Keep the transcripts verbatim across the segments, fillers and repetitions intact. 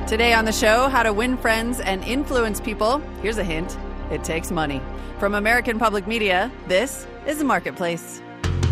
Today on the show, how to win friends and influence people. Here's a hint. It takes money. From American Public Media, this is The Marketplace.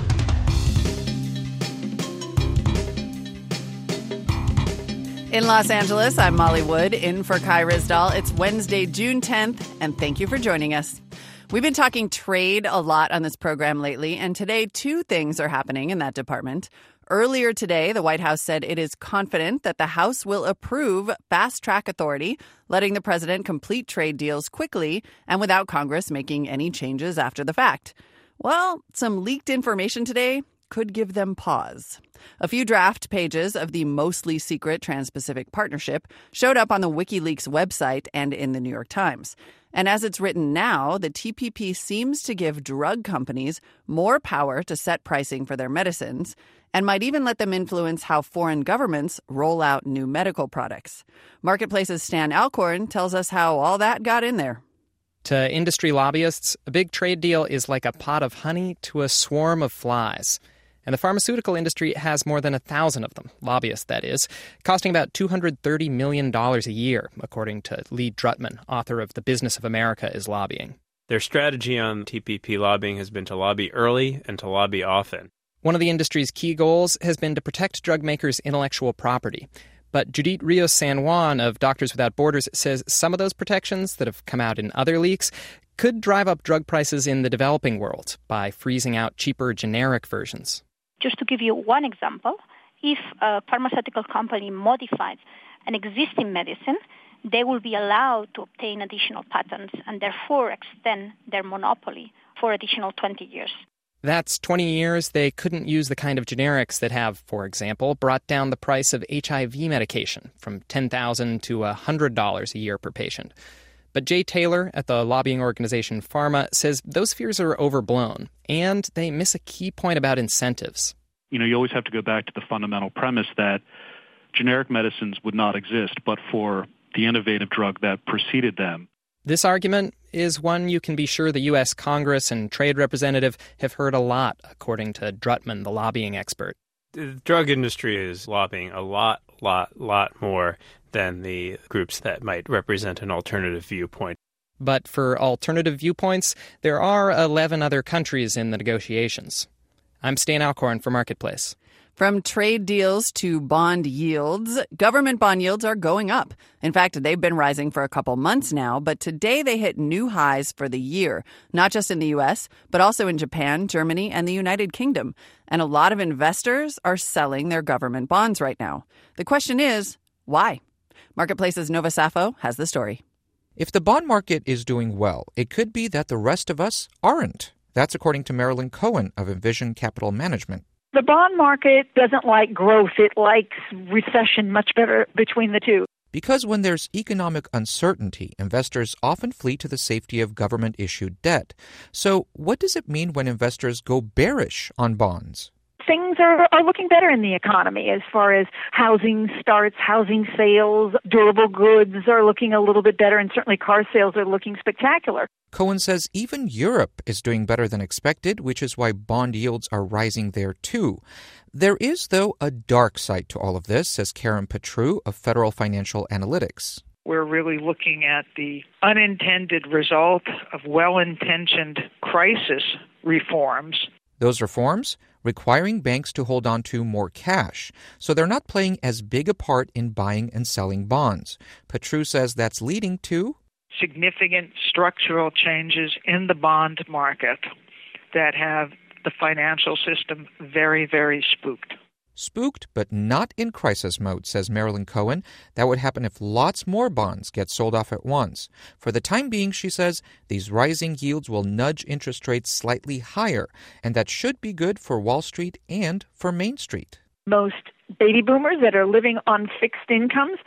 In Los Angeles, I'm Molly Wood, in for Kai Ryssdal. It's Wednesday, June tenth, and thank you for joining us. We've been talking trade a lot on this program lately, and today two things are happening in that department. Earlier today, the White House said it is confident that the House will approve fast-track authority, letting the president complete trade deals quickly and without Congress making any changes after the fact. Well, some leaked information today could give them pause. A few draft pages of the mostly secret Trans-Pacific Partnership showed up on the WikiLeaks website and in the New York Times. And as it's written now, the T P P seems to give drug companies more power to set pricing for their medicines and might even let them influence how foreign governments roll out new medical products. Marketplace's Stan Alcorn tells us how all that got in there. To industry lobbyists, a big trade deal is like a pot of honey to a swarm of flies. And the pharmaceutical industry has more than a thousand of them, lobbyists, that is, costing about two hundred thirty million dollars a year, according to Lee Drutman, author of The Business of America is Lobbying. Their strategy on T P P lobbying has been to lobby early and to lobby often. One of the industry's key goals has been to protect drug makers' intellectual property. But Judith Rios San Juan of Doctors Without Borders says some of those protections that have come out in other leaks could drive up drug prices in the developing world by freezing out cheaper generic versions. Just to give you one example, if a pharmaceutical company modifies an existing medicine, they will be allowed to obtain additional patents and therefore extend their monopoly for additional twenty years. That's twenty years they couldn't use the kind of generics that have, for example, brought down the price of H I V medication from ten thousand dollars to one hundred dollars a year per patient. But Jay Taylor at the lobbying organization Pharma says those fears are overblown, and they miss a key point about incentives. You know, you always have to go back to the fundamental premise that generic medicines would not exist but for the innovative drug that preceded them. This argument is one you can be sure the U S Congress and trade representative have heard a lot, according to Drutman, the lobbying expert. The drug industry is lobbying a lot, lot, lot more than the groups that might represent an alternative viewpoint. But for alternative viewpoints, there are eleven other countries in the negotiations. I'm Stan Alcorn for Marketplace. From trade deals to bond yields, government bond yields are going up. In fact, they've been rising for a couple months now, but today they hit new highs for the year, not just in the U S, but also in Japan, Germany, and the United Kingdom. And a lot of investors are selling their government bonds right now. The question is, why? Marketplace's Nova Safo has the story. If the bond market is doing well, it could be that the rest of us aren't. That's according to Marilyn Cohen of Envision Capital Management. The bond market doesn't like growth. It likes recession much better between the two. Because when there's economic uncertainty, investors often flee to the safety of government-issued debt. So what does it mean when investors go bearish on bonds? Things are, are looking better in the economy as far as housing starts, housing sales, durable goods are looking a little bit better, and certainly car sales are looking spectacular. Cohen says even Europe is doing better than expected, which is why bond yields are rising there too. There is, though, a dark side to all of this, says Karen Petrou of Federal Financial Analytics. We're really looking at the unintended result of well-intentioned crisis reforms. Those reforms requiring banks to hold on to more cash, so they're not playing as big a part in buying and selling bonds. Petrou says that's leading to significant structural changes in the bond market that have the financial system very, very spooked. Spooked, but not in crisis mode, says Marilyn Cohen. That would happen if lots more bonds get sold off at once. For the time being, she says, these rising yields will nudge interest rates slightly higher, and that should be good for Wall Street and for Main Street. Most baby boomers that are living on fixed incomes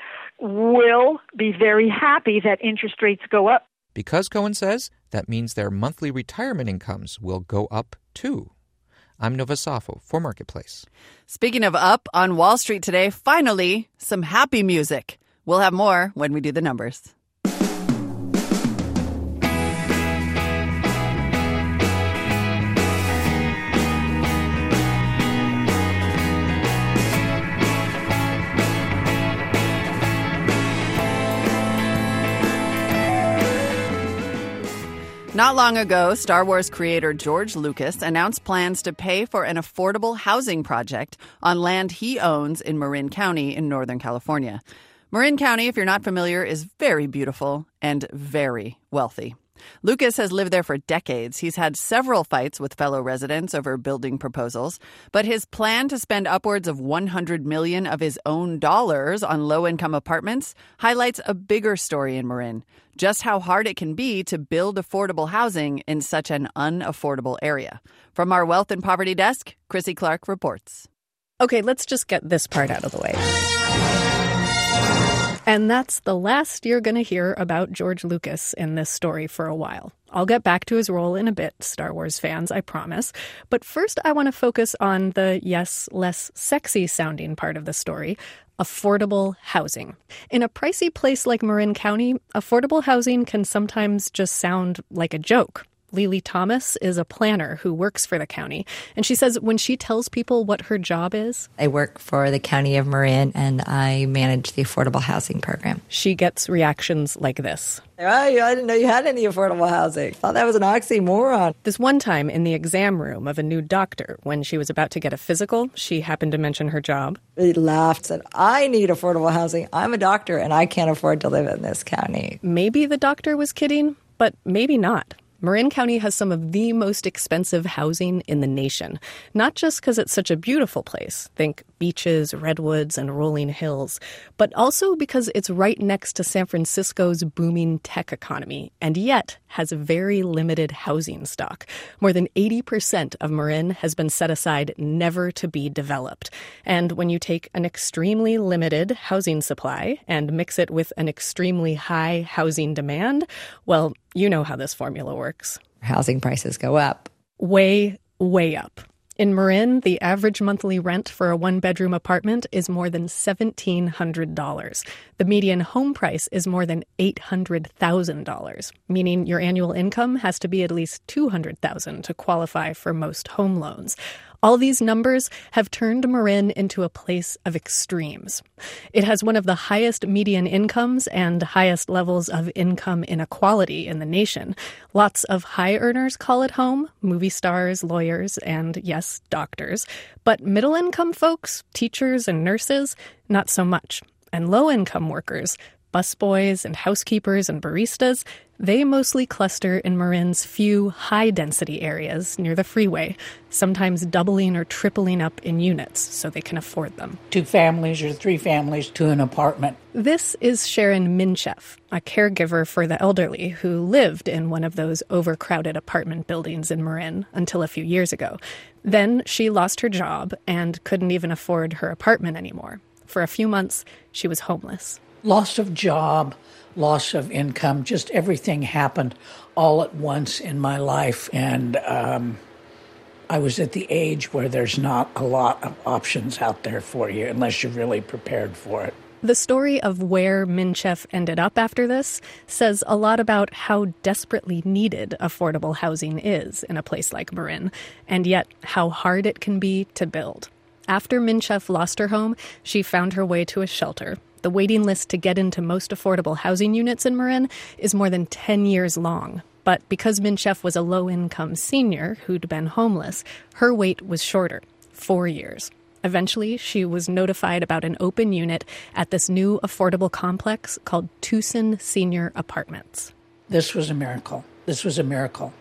will be very happy that interest rates go up. Because, Cohen says, that means their monthly retirement incomes will go up too. I'm Nova Safo for Marketplace. Speaking of up, on Wall Street today, finally, some happy music. We'll have more when we do the numbers. Not long ago, Star Wars creator George Lucas announced plans to pay for an affordable housing project on land he owns in Marin County in Northern California. Marin County, if you're not familiar, is very beautiful and very wealthy. Lucas has lived there for decades. He's had several fights with fellow residents over building proposals, but his plan to spend upwards of one hundred million dollars of his own dollars on low-income apartments highlights a bigger story in Marin, just how hard it can be to build affordable housing in such an unaffordable area. From our Wealth and Poverty Desk, Chrissy Clark reports. Okay, let's just get this part out of the way. And that's the last you're going to hear about George Lucas in this story for a while. I'll get back to his role in a bit, Star Wars fans, I promise. But first, I want to focus on the, yes, less sexy-sounding part of the story, affordable housing. In a pricey place like Marin County, affordable housing can sometimes just sound like a joke. Lily Thomas is a planner who works for the county, and she says when she tells people what her job is, I work for the County of Marin, and I manage the affordable housing program. She gets reactions like this. Oh, I didn't know you had any affordable housing. I thought that was an oxymoron. This one time in the exam room of a new doctor, when she was about to get a physical, she happened to mention her job. He laughed, said, I need affordable housing. I'm a doctor, and I can't afford to live in this county. Maybe the doctor was kidding, but maybe not. Marin County has some of the most expensive housing in the nation, not just because it's such a beautiful place, think beaches, redwoods, and rolling hills, but also because it's right next to San Francisco's booming tech economy, and yet has very limited housing stock. More than eighty percent of Marin has been set aside never to be developed. And when you take an extremely limited housing supply and mix it with an extremely high housing demand, well, you know how this formula works. Housing prices go up. Way, way up. In Marin, the average monthly rent for a one-bedroom apartment is more than seventeen hundred dollars. The median home price is more than eight hundred thousand dollars, meaning your annual income has to be at least two hundred thousand dollars to qualify for most home loans. All these numbers have turned Marin into a place of extremes. It has one of the highest median incomes and highest levels of income inequality in the nation. Lots of high earners call it home, movie stars, lawyers, and, yes, doctors. But middle-income folks, teachers and nurses, not so much. And low-income workers, busboys and housekeepers and baristas, they mostly cluster in Marin's few high-density areas near the freeway, sometimes doubling or tripling up in units so they can afford them. Two families or three families to an apartment. This is Sharon Mincheff, a caregiver for the elderly who lived in one of those overcrowded apartment buildings in Marin until a few years ago. Then she lost her job and couldn't even afford her apartment anymore. For a few months, she was homeless. Loss of job, loss of income, just everything happened all at once in my life. And um, I was at the age where there's not a lot of options out there for you unless you're really prepared for it. The story of where Mincheff ended up after this says a lot about how desperately needed affordable housing is in a place like Marin, and yet how hard it can be to build. After Mincheff lost her home, she found her way to a shelter. The waiting list to get into most affordable housing units in Marin is more than ten years long. But because Mincheff was a low-income senior who'd been homeless, her wait was shorter, four years. Eventually, she was notified about an open unit at this new affordable complex called Tucson Senior Apartments. This was a miracle. This was a miracle.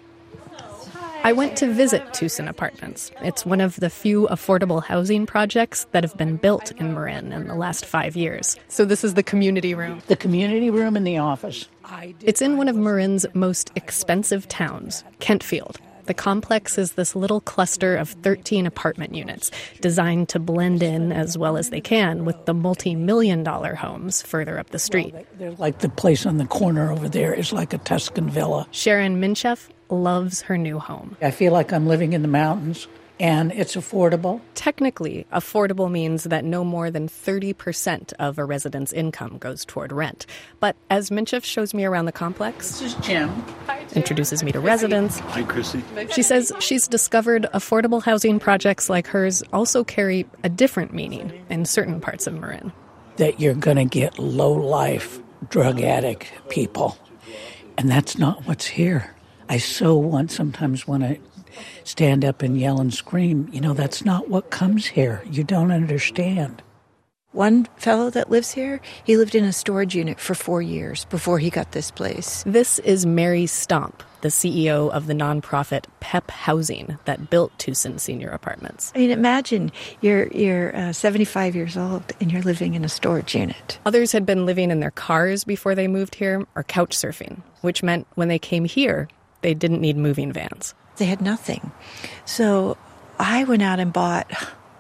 I went to visit Tucson Apartments. It's one of the few affordable housing projects that have been built in Marin in the last five years. So this is the community room. The community room in the office. It's in one of Marin's most expensive towns, Kentfield. The complex is this little cluster of thirteen apartment units designed to blend in as well as they can with the multi-million dollar homes further up the street. Well, they're like the place on the corner over there is like a Tuscan villa. Sharon Mincheff loves her new home. I feel like I'm living in the mountains, and it's affordable. Technically, affordable means that no more than thirty percent of a resident's income goes toward rent. But as Mincheff shows me around the complex, this is Jim. Introduces me to residents. Hi, Chrissy. She says she's discovered affordable housing projects like hers also carry a different meaning in certain parts of Marin. That you're going to get low-life, drug addict people. And that's not what's here. I so want, sometimes want to stand up and yell and scream, you know, that's not what comes here. You don't understand. One fellow that lives here, he lived in a storage unit for four years before he got this place. This is Mary Stomp, the C E O of the nonprofit PEP Housing that built Tucson Senior Apartments. I mean, imagine you're you're uh, seventy-five years old and you're living in a storage unit. Others had been living in their cars before they moved here or couch surfing, which meant when they came here, they didn't need moving vans. They had nothing. So I went out and bought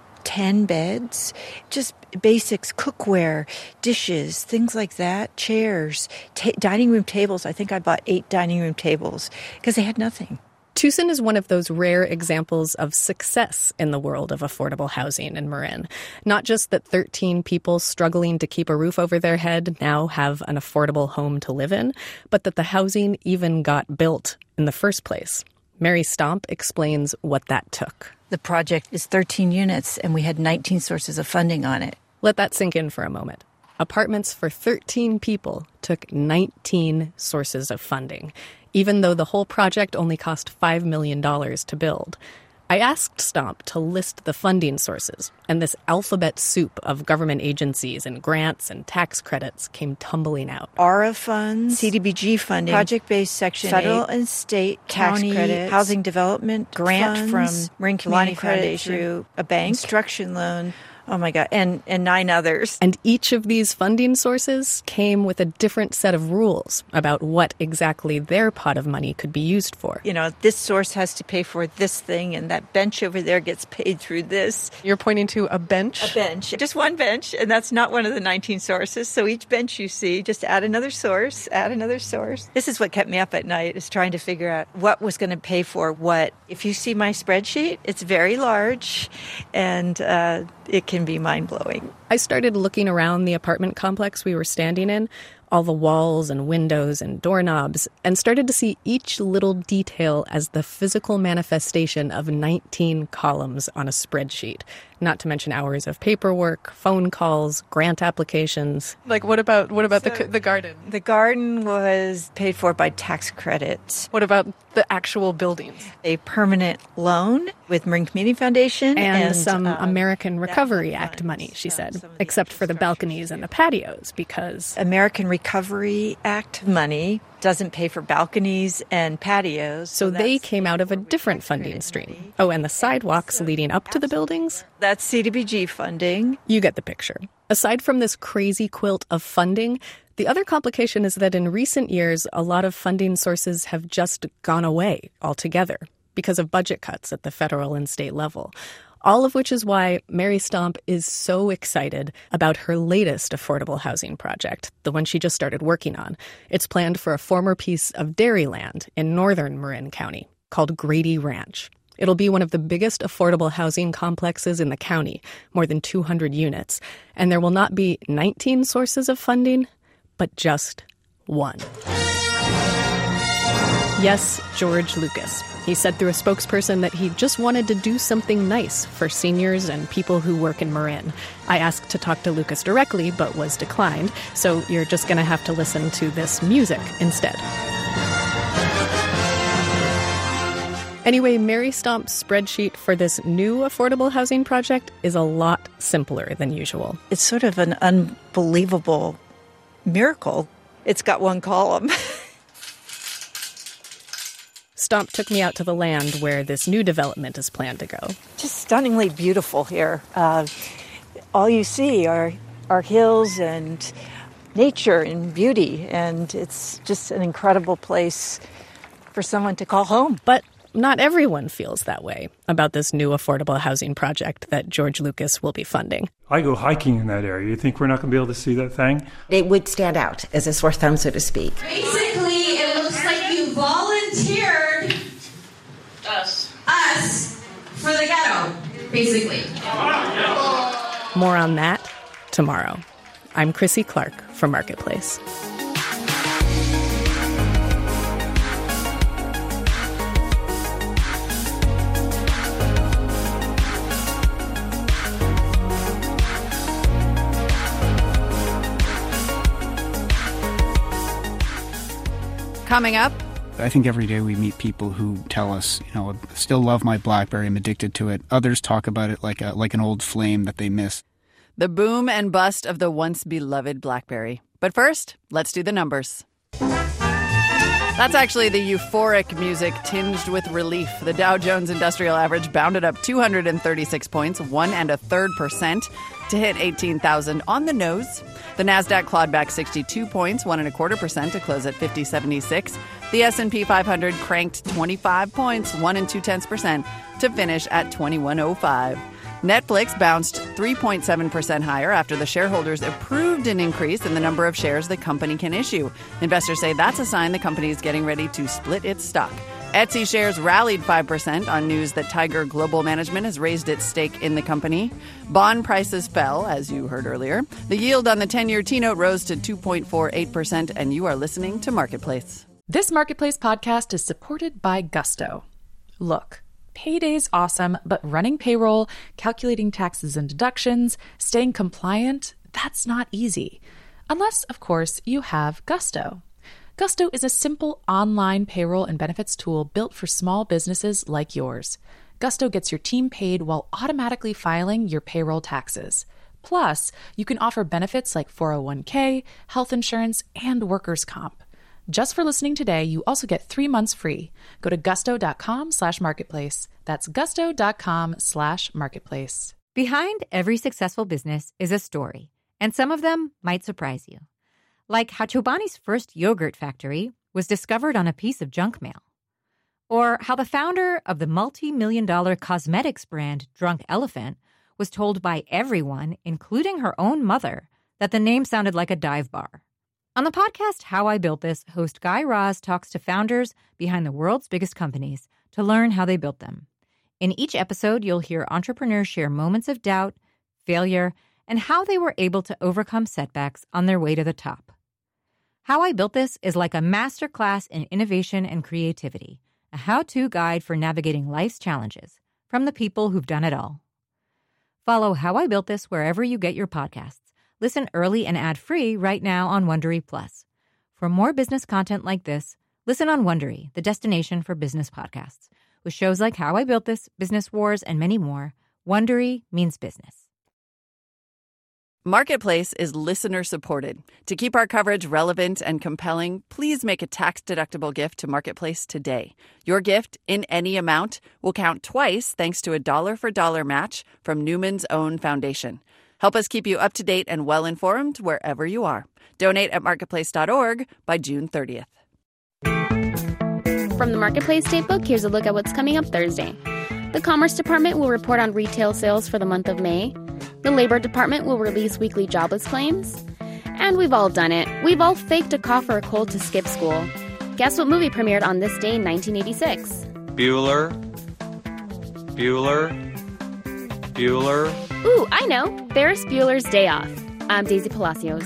ten beds, just basics, cookware, dishes, things like that, chairs, ta- dining room tables. I think I bought eight dining room tables because they had nothing. Tucson is one of those rare examples of success in the world of affordable housing in Marin. Not just that thirteen people struggling to keep a roof over their head now have an affordable home to live in, but that the housing even got built in the first place. Mary Stomp explains what that took. The project is thirteen units, and we had nineteen sources of funding on it. Let that sink in for a moment. Apartments for thirteen people took nineteen sources of funding, even though the whole project only cost five million dollars to build. I asked Stomp to list the funding sources, and this alphabet soup of government agencies and grants and tax credits came tumbling out. A R A funds, C D B G funding, project-based Section Federal and state tax credits, housing development grant funds, from Marin Community Foundation through a bank, construction loan. Oh, my God, and, and nine others. And each of these funding sources came with a different set of rules about what exactly their pot of money could be used for. You know, this source has to pay for this thing, and that bench over there gets paid through this. You're pointing to a bench? A bench. Just one bench, and that's not one of the nineteen sources. So each bench you see, just add another source, add another source. This is what kept me up at night, is trying to figure out what was going to pay for what. If you see my spreadsheet, it's very large, and uh, it can be mind-blowing. I started looking around the apartment complex we were standing in, all the walls and windows and doorknobs, and started to see each little detail as the physical manifestation of nineteen columns on a spreadsheet, not to mention hours of paperwork, phone calls, grant applications. Like, what about what about so, the the garden? The garden was paid for by tax credits. What about the actual buildings? A permanent loan with Marin Community Foundation. And, and some um, American Recovery Act funds, money, she said, except for the balconies and the patios, because American Recovery Act money doesn't pay for balconies and patios. So, so they came out of a different funding stream. Oh, and the sidewalks so leading up to the buildings? That's C D B G funding. You get the picture. Aside from this crazy quilt of funding, the other complication is that in recent years, a lot of funding sources have just gone away altogether because of budget cuts at the federal and state level. All of which is why Mary Stomp is so excited about her latest affordable housing project, the one she just started working on. It's planned for a former piece of dairy land in northern Marin County called Grady Ranch. It'll be one of the biggest affordable housing complexes in the county, more than two hundred units. And there will not be nineteen sources of funding, but just one. Yes, George Lucas. He said through a spokesperson that he just wanted to do something nice for seniors and people who work in Marin. I asked to talk to Lucas directly, but was declined, so you're just going to have to listen to this music instead. Anyway, Mary Stomp's spreadsheet for this new affordable housing project is a lot simpler than usual. It's sort of an unbelievable miracle. It's got one column. Stomp took me out to the land where this new development is planned to go. Just stunningly beautiful here. Uh, all you see are, are hills and nature and beauty, and it's just an incredible place for someone to call home. But not everyone feels that way about this new affordable housing project that George Lucas will be funding. I go hiking in that area. You think we're not going to be able to see that thing? It would stand out as a sore thumb, so to speak. Basically, it looks like you volunteered us, us for the ghetto, basically. More on that tomorrow. I'm Chrissy Clark for Marketplace. Coming up, I think every day we meet people who tell us, you know, still love my BlackBerry, I'm addicted to it. Others talk about it like a, like an old flame that they miss. The boom and bust of the once beloved BlackBerry. But first, let's do the numbers. That's actually the euphoric music tinged with relief. The Dow Jones Industrial Average bounded up two hundred thirty-six points, one and a third percent, to hit eighteen thousand on the nose. The Nasdaq clawed back sixty-two points, one and a quarter percent, to close at fifty seventy-six. The S and P five hundred cranked twenty-five points, one and two tenths percent, to finish at twenty-one oh five. Netflix bounced three point seven percent higher after the shareholders approved an increase in the number of shares the company can issue. Investors say that's a sign the company is getting ready to split its stock. Etsy shares rallied five percent on news that Tiger Global Management has raised its stake in the company. Bond prices fell, as you heard earlier. The yield on the ten-year T-note rose to two point four eight percent, and you are listening to Marketplace. This Marketplace podcast is supported by Gusto. Look. Payday's awesome, but running payroll, calculating taxes and deductions, staying compliant, that's not easy. Unless, of course, you have Gusto. Gusto is a simple online payroll and benefits tool built for small businesses like yours. Gusto gets your team paid while automatically filing your payroll taxes. Plus, you can offer benefits like four oh one k, health insurance, and workers' comp. Just for listening today, you also get three months free. Go to gusto.com slash marketplace. That's gusto.com slash marketplace. Behind every successful business is a story, and some of them might surprise you. Like how Chobani's first yogurt factory was discovered on a piece of junk mail. Or how the founder of the multi-million dollar cosmetics brand Drunk Elephant was told by everyone, including her own mother, that the name sounded like a dive bar. On the podcast How I Built This, host Guy Raz talks to founders behind the world's biggest companies to learn how they built them. In each episode, you'll hear entrepreneurs share moments of doubt, failure, and how they were able to overcome setbacks on their way to the top. How I Built This is like a masterclass in innovation and creativity, a how-to guide for navigating life's challenges from the people who've done it all. Follow How I Built This wherever you get your podcasts. Listen early and ad-free right now on Wondery Plus. For more business content like this, listen on Wondery, the destination for business podcasts. With shows like How I Built This, Business Wars, and many more, Wondery means business. Marketplace is listener-supported. To keep our coverage relevant and compelling, please make a tax-deductible gift to Marketplace today. Your gift, in any amount, will count twice thanks to a dollar-for-dollar match from Newman's Own Foundation. Help us keep you up to date and well-informed wherever you are. Donate at marketplace dot org by June thirtieth. From the Marketplace Datebook, here's a look at what's coming up Thursday. The Commerce Department will report on retail sales for the month of May. The Labor Department will release weekly jobless claims. And we've all done it. We've all faked a cough or a cold to skip school. Guess what movie premiered on this day in nineteen eighty-six? Bueller. Bueller. Bueller. Ooh, I know. Ferris Bueller's Day Off. I'm Daisy Palacios.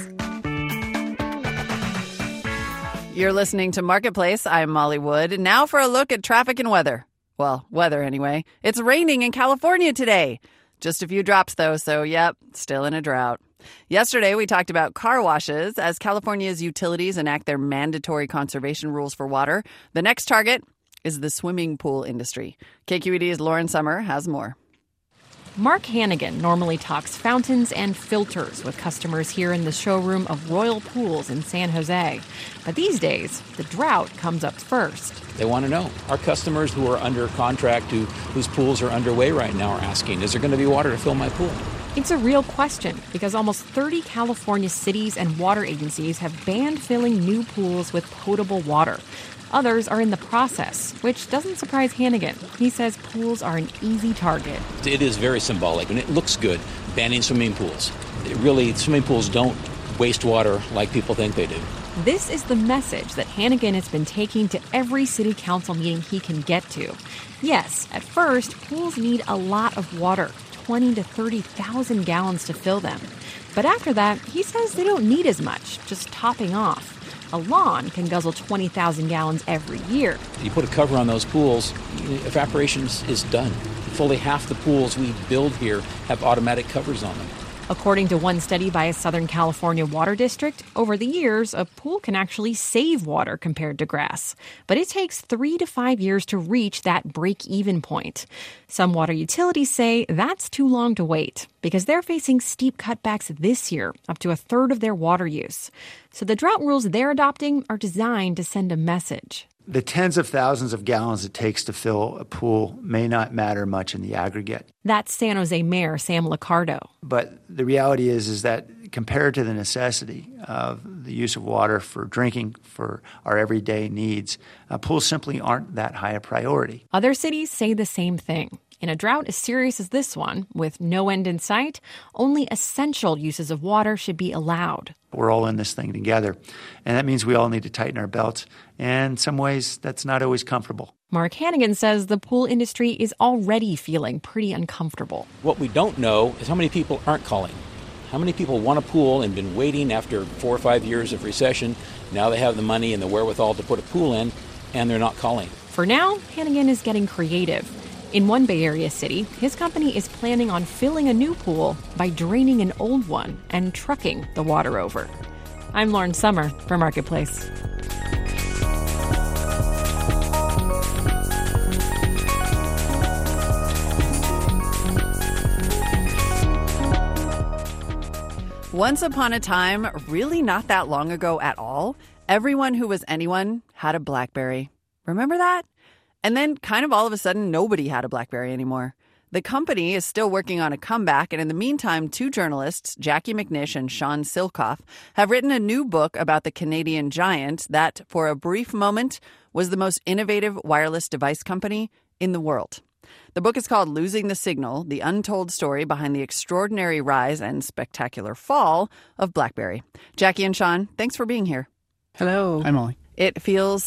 You're listening to Marketplace. I'm Molly Wood. Now for a look at traffic and weather. Well, weather anyway. It's raining in California today. Just a few drops, though, so yep, still in a drought. Yesterday, we talked about car washes as California's utilities enact their mandatory conservation rules for water. The next target is the swimming pool industry. K Q E D's Lauren Summer has more. Mark Hannigan normally talks fountains and filters with customers here in the showroom of Royal Pools in San Jose. But these days, the drought comes up first. They want to know. Our customers who are under contract, who, whose pools are underway right now, are asking, is there going to be water to fill my pool? It's a real question because almost thirty California cities and water agencies have banned filling new pools with potable water. Others are in the process, which doesn't surprise Hannigan. He says pools are an easy target. It is very symbolic, and it looks good, banning swimming pools. It really, swimming pools don't waste water like people think they do. This is the message that Hannigan has been taking to every city council meeting he can get to. Yes, at first, pools need a lot of water, twenty to thirty thousand gallons to fill them. But after that, he says they don't need as much, just topping off. A lawn can guzzle twenty thousand gallons every year. You put a cover on those pools, evaporation is done. Fully half the pools we build here have automatic covers on them. According to one study by a Southern California water district, over the years, a pool can actually save water compared to grass. But it takes three to five years to reach that break-even point. Some water utilities say that's too long to wait because they're facing steep cutbacks this year, up to a third of their water use. So the drought rules they're adopting are designed to send a message. The tens of thousands of gallons it takes to fill a pool may not matter much in the aggregate. That's San Jose Mayor Sam Liccardo. But the reality is, is that compared to the necessity of the use of water for drinking, for our everyday needs, uh, pools simply aren't that high a priority. Other cities say the same thing. In a drought as serious as this one, with no end in sight, only essential uses of water should be allowed. We're all in this thing together, and that means we all need to tighten our belts, and in some ways that's not always comfortable. Mark Hannigan says the pool industry is already feeling pretty uncomfortable. What we don't know is how many people aren't calling. How many people want a pool and been waiting after four or five years of recession. Now they have the money and the wherewithal to put a pool in, and they're not calling. For now, Hannigan is getting creative. In one Bay Area city, his company is planning on filling a new pool by draining an old one and trucking the water over. I'm Lauren Summer for Marketplace. Once upon a time, really not that long ago at all, everyone who was anyone had a BlackBerry. Remember that? And then kind of all of a sudden, nobody had a BlackBerry anymore. The company is still working on a comeback, and in the meantime, two journalists, Jackie McNish and Sean Silcoff, have written a new book about the Canadian giant that, for a brief moment, was the most innovative wireless device company in the world. The book is called Losing the Signal, the untold story behind the extraordinary rise and spectacular fall of BlackBerry. Jackie and Sean, thanks for being here. Hello. Hi, Molly. It feels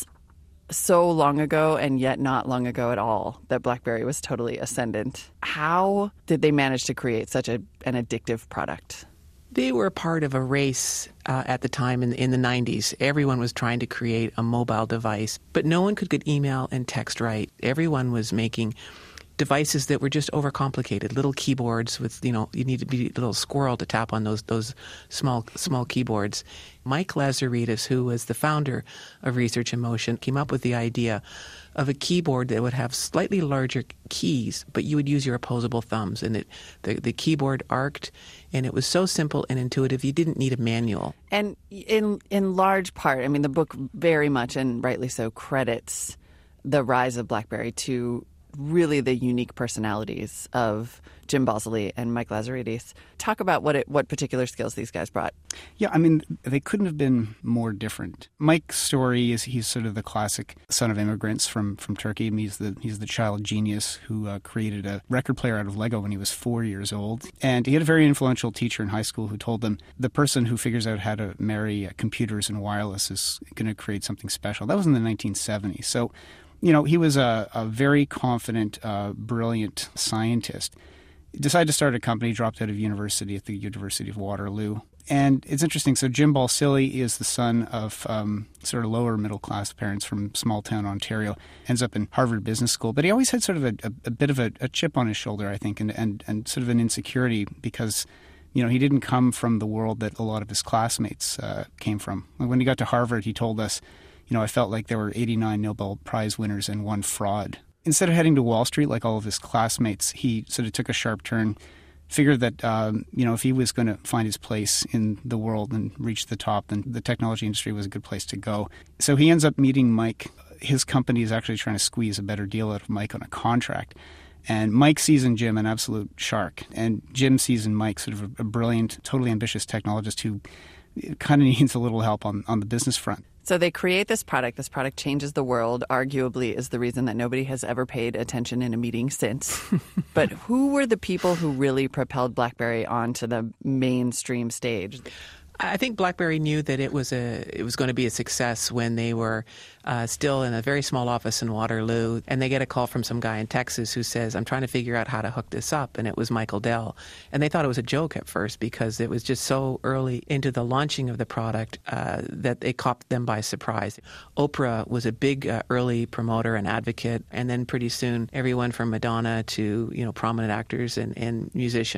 so long ago and yet not long ago at all that BlackBerry was totally ascendant. How did they manage to create such a, an addictive product? They were part of a race uh, at the time in the, in the nineties. Everyone was trying to create a mobile device, but no one could get email and text right. Everyone was making devices that were just overcomplicated, little keyboards with, you know, you need to be a little squirrel to tap on those those small small keyboards. Mike Lazaridis, who was the founder of Research in Motion, came up with the idea of a keyboard that would have slightly larger keys, but you would use your opposable thumbs, and it the, the keyboard arced, and it was so simple and intuitive, you didn't need a manual. And in in large part, I mean, the book very much, and rightly so, credits the rise of BlackBerry to really the unique personalities of Jim Bosley and Mike Lazaridis. Talk about what it, what particular skills these guys brought. Yeah, I mean, they couldn't have been more different. Mike's story is he's sort of the classic son of immigrants from, from Turkey. He's the he's the child genius who uh, created a record player out of Lego when he was four years old. And he had a very influential teacher in high school who told him the person who figures out how to marry uh, computers and wireless is going to create something special. That was in the nineteen seventies. So, you know, he was a, a very confident, uh, brilliant scientist. He decided to start a company, dropped out of university at the University of Waterloo. And it's interesting. So Jim Balsillie is the son of um, sort of lower middle class parents from small town Ontario. Ends up in Harvard Business School, but he always had sort of a, a, a bit of a, a chip on his shoulder, I think, and, and and sort of an insecurity because, you know, he didn't come from the world that a lot of his classmates uh, came from. When he got to Harvard, he told us, you know, I felt like there were eighty-nine Nobel Prize winners and one fraud. Instead of heading to Wall Street like all of his classmates, he sort of took a sharp turn, figured that, um, you know, if he was going to find his place in the world and reach the top, then the technology industry was a good place to go. So he ends up meeting Mike. His company is actually trying to squeeze a better deal out of Mike on a contract. And Mike sees in Jim an absolute shark. And Jim sees in Mike sort of a, a brilliant, totally ambitious technologist who kind of needs a little help on, on the business front. So they create this product. This product changes the world, arguably is the reason that nobody has ever paid attention in a meeting since. But who were the people who really propelled BlackBerry onto the mainstream stage? I think BlackBerry knew that it was a it was going to be a success when they were uh, still in a very small office in Waterloo, and they get a call from some guy in Texas who says, "I'm trying to figure out how to hook this up," and it was Michael Dell. And they thought it was a joke at first because it was just so early into the launching of the product uh, that it caught them by surprise. Oprah was a big uh, early promoter and advocate, and then pretty soon everyone from Madonna to, you know, prominent actors and, and musicians.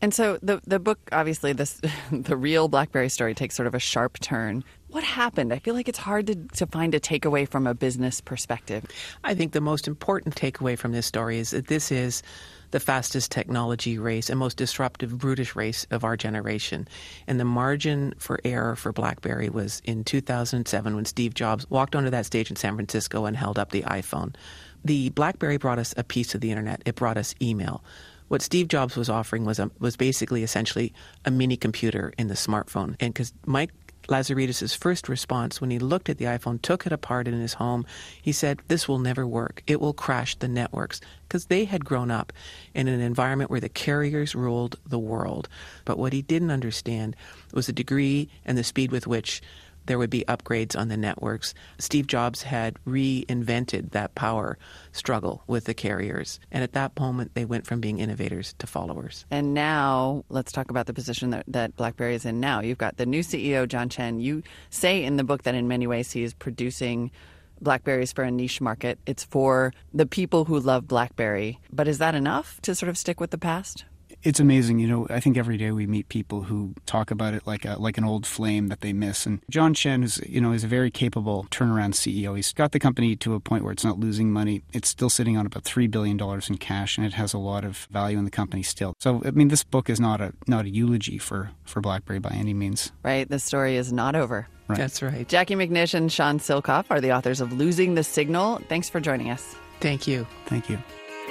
And so the the book, obviously, this the real BlackBerry story takes sort of a sharp turn. What happened? I feel like it's hard to, to find a takeaway from a business perspective. I think the most important takeaway from this story is that this is the fastest technology race and most disruptive, brutish race of our generation. And the margin for error for BlackBerry was in two thousand seven when Steve Jobs walked onto that stage in San Francisco and held up the iPhone. The BlackBerry brought us a piece of the internet. It brought us email. What Steve Jobs was offering was a, was basically essentially a mini computer in the smartphone. And because Mike Lazaridis' first response when he looked at the iPhone, took it apart in his home, he said, this will never work. It will crash the networks. Because they had grown up in an environment where the carriers ruled the world. But what he didn't understand was the degree and the speed with which there would be upgrades on the networks. Steve Jobs had reinvented that power struggle with the carriers. And at that moment, they went from being innovators to followers. And now, let's talk about the position that, that BlackBerry is in now. You've got the new C E O, John Chen. You say in the book that in many ways he is producing BlackBerries for a niche market. It's for the people who love BlackBerry. But is that enough to sort of stick with the past? It's amazing. You know, I think every day we meet people who talk about it like a, like an old flame that they miss. And John Chen, is, you know, is a very capable turnaround C E O. He's got the company to a point where it's not losing money. It's still sitting on about three billion dollars in cash, and it has a lot of value in the company still. So, I mean, this book is not a not a eulogy for, for BlackBerry by any means. Right. The story is not over. Right. That's right. Jackie McNish and Sean Silcoff are the authors of Losing the Signal. Thanks for joining us. Thank you. Thank you.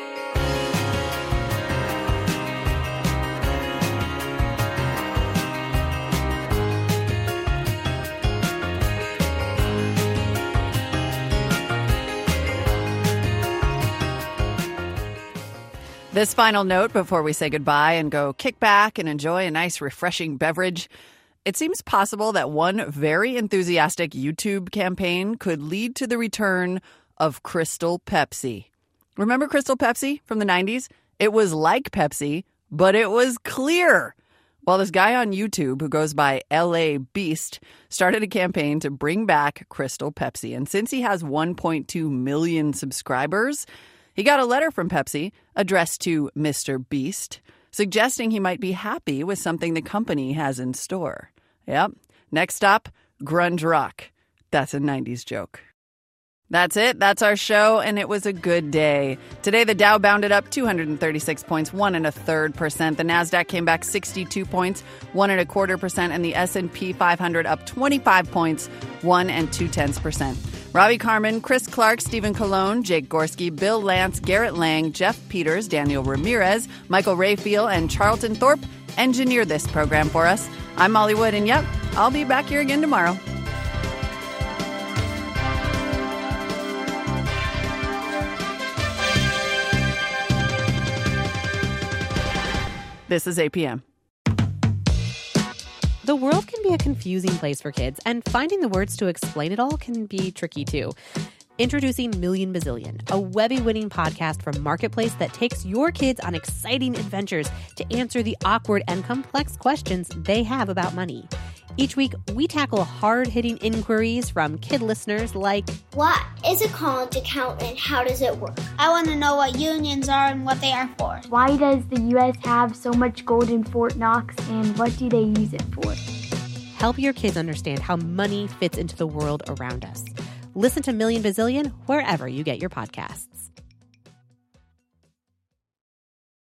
This final note before we say goodbye and go kick back and enjoy a nice, refreshing beverage. It seems possible that one very enthusiastic YouTube campaign could lead to the return of Crystal Pepsi. Remember Crystal Pepsi from the nineties? It was like Pepsi, but it was clear. Well, this guy on YouTube who goes by L A Beast started a campaign to bring back Crystal Pepsi. And since he has one point two million subscribers, he got a letter from Pepsi addressed to Mister Beast, suggesting he might be happy with something the company has in store. Yep. Next stop, grunge rock. That's a nineties joke. That's it. That's our show, and it was a good day. Today, the Dow bounded up two hundred thirty-six points, one and a third percent. The Nasdaq came back sixty-two points, one and a quarter percent, and the S and P five hundred up twenty-five points, one and two tenths percent. Robbie Carmen, Chris Clark, Stephen Colon, Jake Gorski, Bill Lance, Garrett Lang, Jeff Peters, Daniel Ramirez, Michael Rayfield, and Charlton Thorpe engineered this program for us. I'm Molly Wood, and yep, I'll be back here again tomorrow. This is A P M. The world can be a confusing place for kids, and finding the words to explain it all can be tricky too. Introducing Million Bazillion, a Webby-winning podcast from Marketplace that takes your kids on exciting adventures to answer the awkward and complex questions they have about money. Each week, we tackle hard-hitting inquiries from kid listeners like, what is a college account and how does it work? I want to know what unions are and what they are for. Why does the U S have so much gold in Fort Knox and what do they use it for? Help your kids understand how money fits into the world around us. Listen to Million Bazillion wherever you get your podcasts.